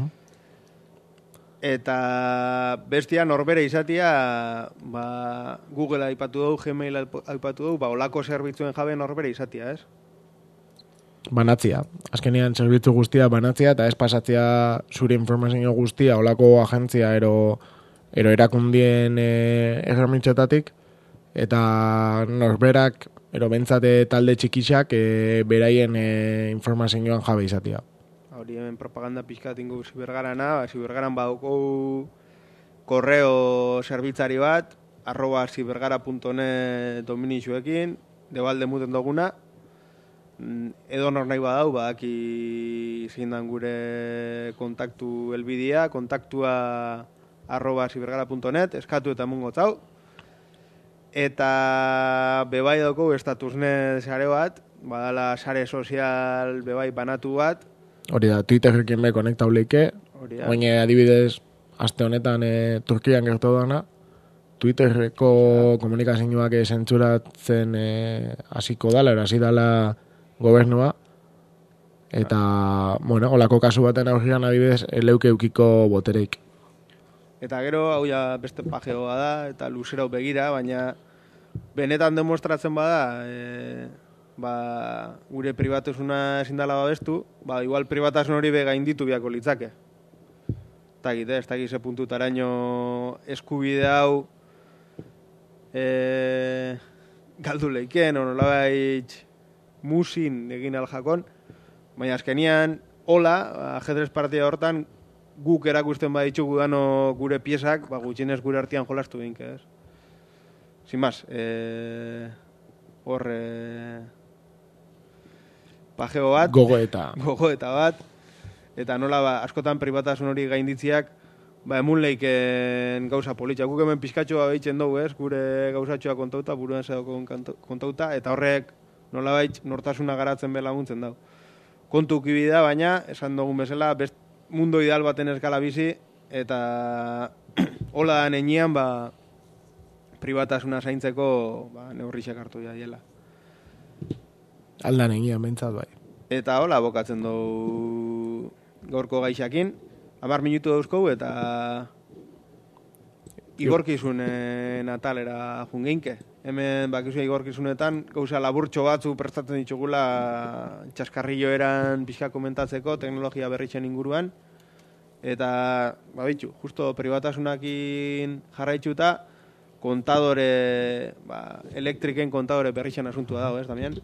eta bestia norbere izatia, Google aipatu dugu, Gmail aipatu dugu, olako zerbitzuen jabe norbere izatia, ez? Banatzia. Azkenean zerbitzu guztia banatzia, eta ez pasatzea zure informazio guztia olako agentzia ero erakundien erremintzetatik, eta norberak, ero bentsate talde txikixak beraien informazioan jabe izatia. Hori hemen propaganda pixkat ingo zibergarana, zibergaran badoko korreo zerbitzari bat, @zibergara.net dominixuekin, debalde muten duguna, edo nor nahi badau, badaki zein dan gure kontaktu helbidea, kontaktua @zibergara.net, eskatu eta mungo zau. Eta bebai dauko estatusnet sare bat, badala sare sozial bebai banatu bat. Hori da, Twitterrekin be konektau leike, baina adibidez, aste honetan Turkian gertu dana, Twitterreko komunikazioak zentzuratzen hasiko dala, hasi dala gobernua, eta, olako kasu baten aurrian adibidez, leuke eukiko botereik. Eta gero, hau ja beste pajeoa da, eta luzerau begira, baina benetan demostratzen bada, gure pribatasuna ezin dela babestu, igual pribatasun hori gainditu biako litzake. Ez dakit ze puntutaraino eskubide hau galdu leiken, nolabait musin egin aljakon, baina azkenian, hola, ajedrez partida hortan, guk erakusten baditzugu dano gure piezak, gutxienez gure artean jolastu behin, ez? Sin más, hor pajeo bat, gogoeta bat, eta nola askotan pribatasun hori gainditziak, emun leiken gauza politxak. Guk hemen pizkatxoa behitzen dugu, ez? Gure gauzatxoa kontauta, buruan zedoko kontauta, eta horrek nolabait nortasuna garatzen bela laguntzen dago. Kontu ukibida, baina, esan dugun bezala, mundu ideal baten eskala bizi, eta hola da nenean, pribatasuna zaintzeko neurrixak hartu diela. Alda nenean, bentsat bai. Eta hola, bokatzen dugu gaurko gaixakin, 10 minutu dauzkou, eta igorkizunen atalera jungeinke. Hemen bakizua igorkizunetan gauza laburtxo batzu prestatzen ditugula txaskarrillo eran pixka komentatzeko teknologia berritzen inguruan. Eta, bitxu, justo pribatasunakin jarraitzuta, kontadore, elektriken kontadore berritzen asuntua dago, ez, Damian?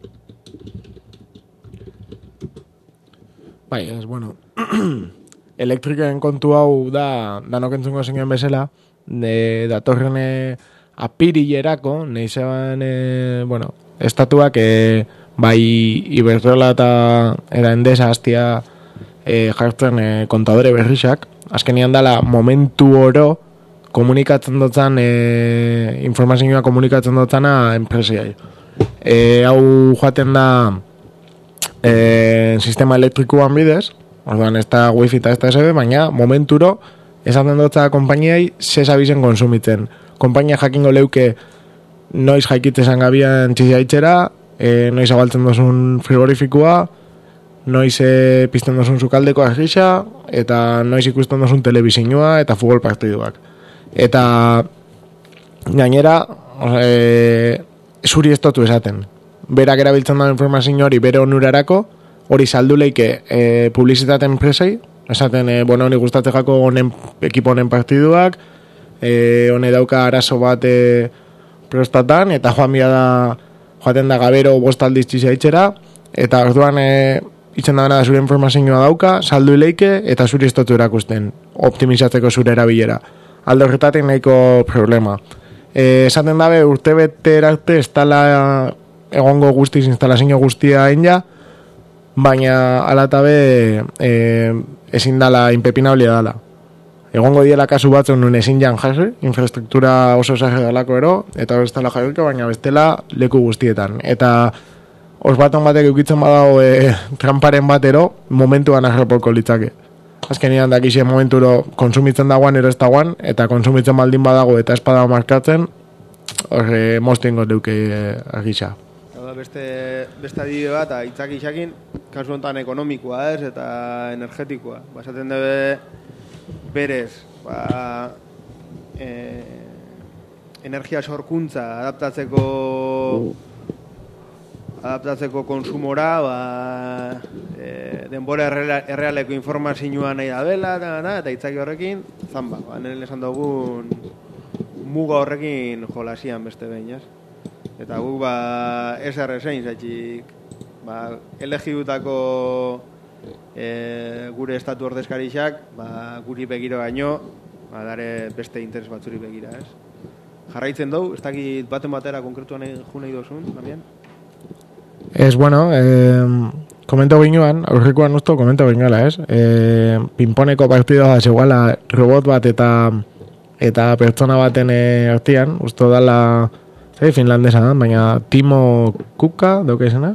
Bai, ez, bueno, elektriken kontu hau da, danok entzungo zingen bezala, datorren apirilerako, neizeban, estatuak, bai Iberdrola eta Endesa hastia jartzen kontadore berrixak, azkenian dala momentu oro komunikatzen dutzen, informazioa komunikatzen dutzena enpresiai. hau joaten da sistema elektrikoan bidez, orduan ez da wifi eta ez da USB, baina momenturo esaten dutza konpainiai zezabizen konsumitzen. Konpainia jakingo leuke noiz jaikitzesan gabian txizaitzera, noiz abaltzen dozun frigorifikoa, noiz pizten dozun zukaldeko argisa, eta noiz ikusten dozun telebizinua eta futbol partiduak. Eta gainera, zuri ez totu esaten. Berak erabiltzen da informazio hori bere onurarako, hori saldu leike publizitate enpresei, esaten, honi gustatze jako honen ekipo honen partiduak, hone dauka arazo bat prostatan, eta joaten da gabero bostaldiz txizaitzera, eta orduan itzen da zure informazioa dauka, saldu leike, eta zuri ez totu erakusten, optimizatzeko zure erabilera. Alde horretatik nahiko problema. Esaten dabe urte bete erarte ez tala egongo guztiz instalazio guztia ja, baina alatabe ezin dala, impepinablia dala. Egongo diela kasu batzun nun ezin jan jase, infrastruktura oso zage dalako ero, eta hor ez dela jailko, baina bestela leku guztietan. Eta osbaton batek eukitzen badago tramparen batero, momentuan agerpolko litzake. Azkenean dakixe momenturo konsumitzen dagoan ero ez dagoan, eta konsumitzen baldin badago eta espada markatzen, horre moztengo leuke agisa. Beste adibide bat, itzak isakin, kasu honetan ekonomikoa ez, eta energetikoa. Basaten debe berez, energia sorkuntza adaptatzeko konsumora, denbora errealeko informazioa nahi da bela, eta itzaki horrekin, zamba, nire esan dugun muga horrekin jolasian beste behin, ez? Eta guk SR-zein zaitxik elegidutako gure estatu ordezkarixak guri begiro baino dare beste interes batzuri begira, ez? Jarraitzen dugu, ez dakit baten batera konkretuan jo nahi dozun, Damian? Ez, bueno, komento ginuan, aurrikoan usto komento ginala, ez? Pinponeko partidua da zegoela robot bat eta pertsona baten artian, usto dala finlandesa da, baina Timo Kuka dauka izena.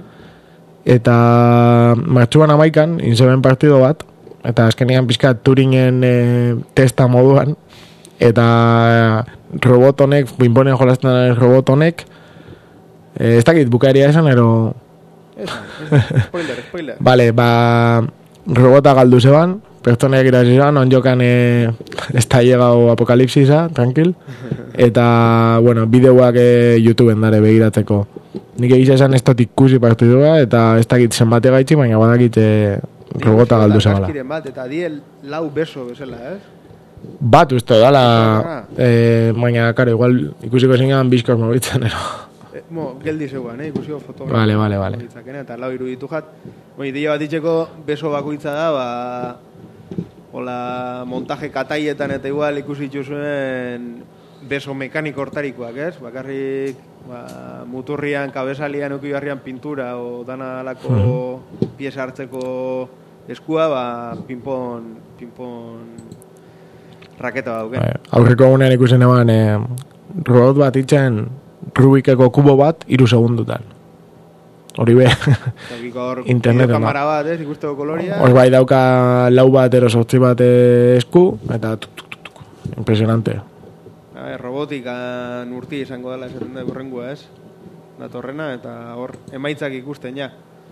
Eta martxuan 11 inzeben partido bat, eta azkenean pixka Turingen testa moduan, eta robot honek, pinponen jolazten da robot honek, ez dakit bukaeria esan, ero... Spoiler. Vale, robota galdu zeban, pertsoneak irazizean, on jokan ez da llegau apokalipsisa, tranquil, eta, bueno, bideoak YouTubeen dare begiratzeko. Nik egiz esan ez dut ikusi partidua, eta ez dakit zenbate gaitxi, baina badakit robota galdu zebala. Eta diel lau beso bezala, ez? Bat uste dala, baina, karo, igual ikusiko zingan bizkos mobitzen, ero. Geldi zeuan, ikusiko fotografia. Vale. Eta lau iruditu jat. Ideia bat itxeko beso bakoitza da, hola, montaje kataietan eta igual ikusitu zuen beso mekaniko hortarikoak, ez? Bakarrik muturrian, kabezalian, eukibarrian pintura o dana alako pieza hartzeko eskua, pinpon raketa dauken. Aurreko egunean ikusen eban robot bat itxen Rubikeko kubo bat 3 segundutan. Hori be, interneten kamara bat, ez, ikusteko koloria. Hor bai dauka lau bat erosortzi bat esku, eta impresionante. Robotikan urti izango dela esaten da burrengua, ez? Datorrena, eta hor emaitzak ikusten, ja.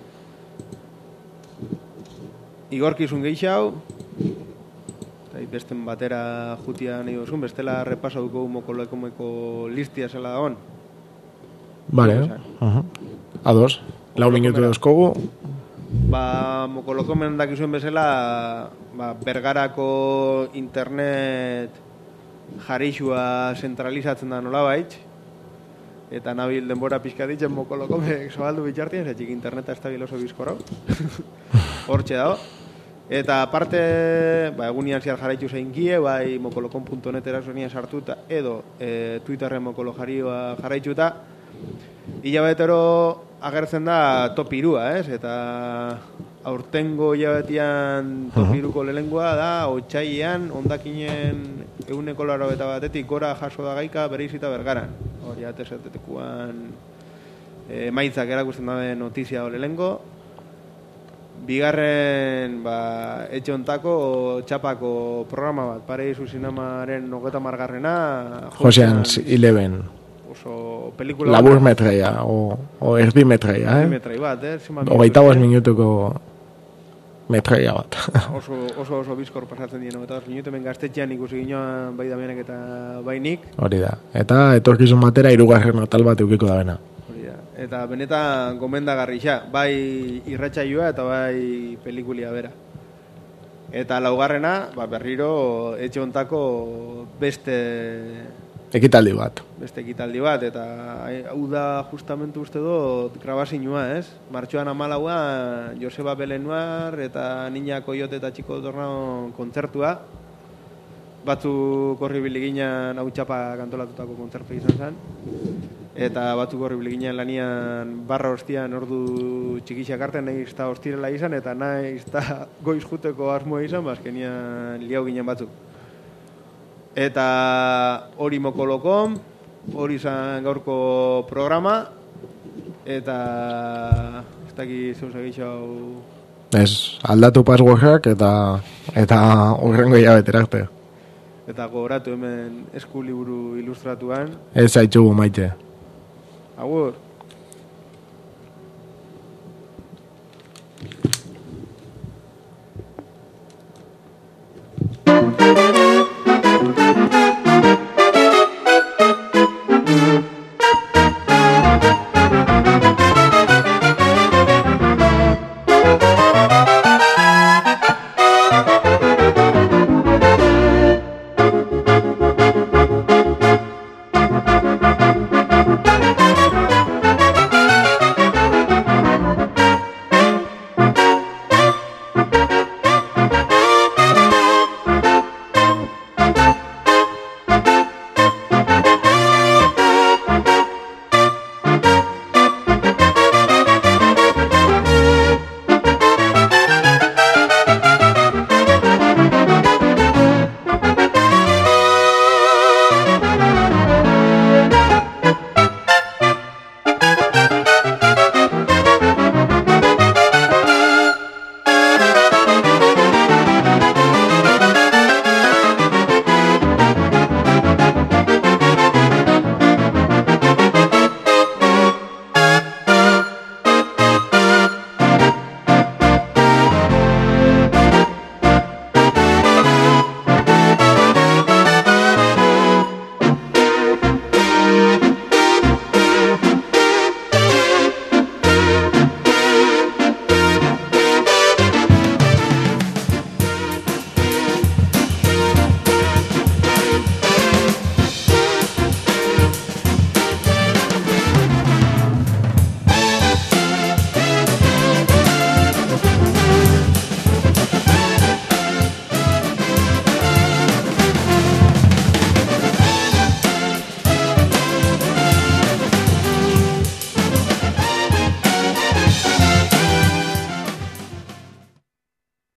Igorkizun gehixau, eta besten batera jutia nahi duzun, bestela repasauko mokoloekomeko listia zela dagoen. Vale, A2, 4 minutu dauzkogu. Mokolokomen dakizuen bezala, Bergarako internet jarixua zentralizatzen da nolabait, eta nabil denbora pixka ditzen mokolokomek sobaldu bitxartien, zetxik interneta ez da biloso bizkorro. Hortxe dago. Eta aparte, egunian ziar jarraitu zein gie, mokolokon.net erazonian sartuta, edo Twitterren mokolojarioa jarraituta, hilabetero agertzen da top 3, ez? Eta aurtengo hilabetian top 3ko lehengoa da, otsailean, ondakinen 180 batetik gora jaso da gaika bereizita Bergaran. Hori atezatekuan emaitzak erakusten dabe notizia hori lehenko. Bigarren, etxe ontako txapako programa bat, Paradisu Zinemaren 30. Ocean's 11. Oso pelikula labur metreia, o erdi metreia, erdi metreia bat, 25 minutuko metreia bat. oso bizkor pasatzen dien, 25 minutu, hemen gaztetxean ikusi ginoan bai Damianek eta bai nik. Hori da, eta etorkizun batera 3. atal bat eukiko da bena. Hori da, eta benetan gomendagarri xa, bai irratsaioa eta bai pelikulia bera. Eta laugarrena, berriro etxe ontako beste ekitaldi bat. Eta hau da justamentu uste dut grabazinua, ez? Martxoan 14 Joseba Belenuar eta Niña Coyote eta Txiko Tornaon kontzertua. Batzuk horribili ginen hau txapa kantolatutako kontzertu izan zen. Eta batzuk horribili ginen lanian barra hostian ordu txikixak artean nahi izta hostirela izan, eta nahi izta goiz juteko asmoa izan, bazkenian liau ginen batzuk. Eta hori mokolokom, hori izan gaurko programa, eta ez daki zeus egitxau... Ez, aldatu passwordak eta horrengo hilabetera arte. Eta gogoratu hemen eskuliburu ilustratuan. Ez zaitxugu maite. Agur.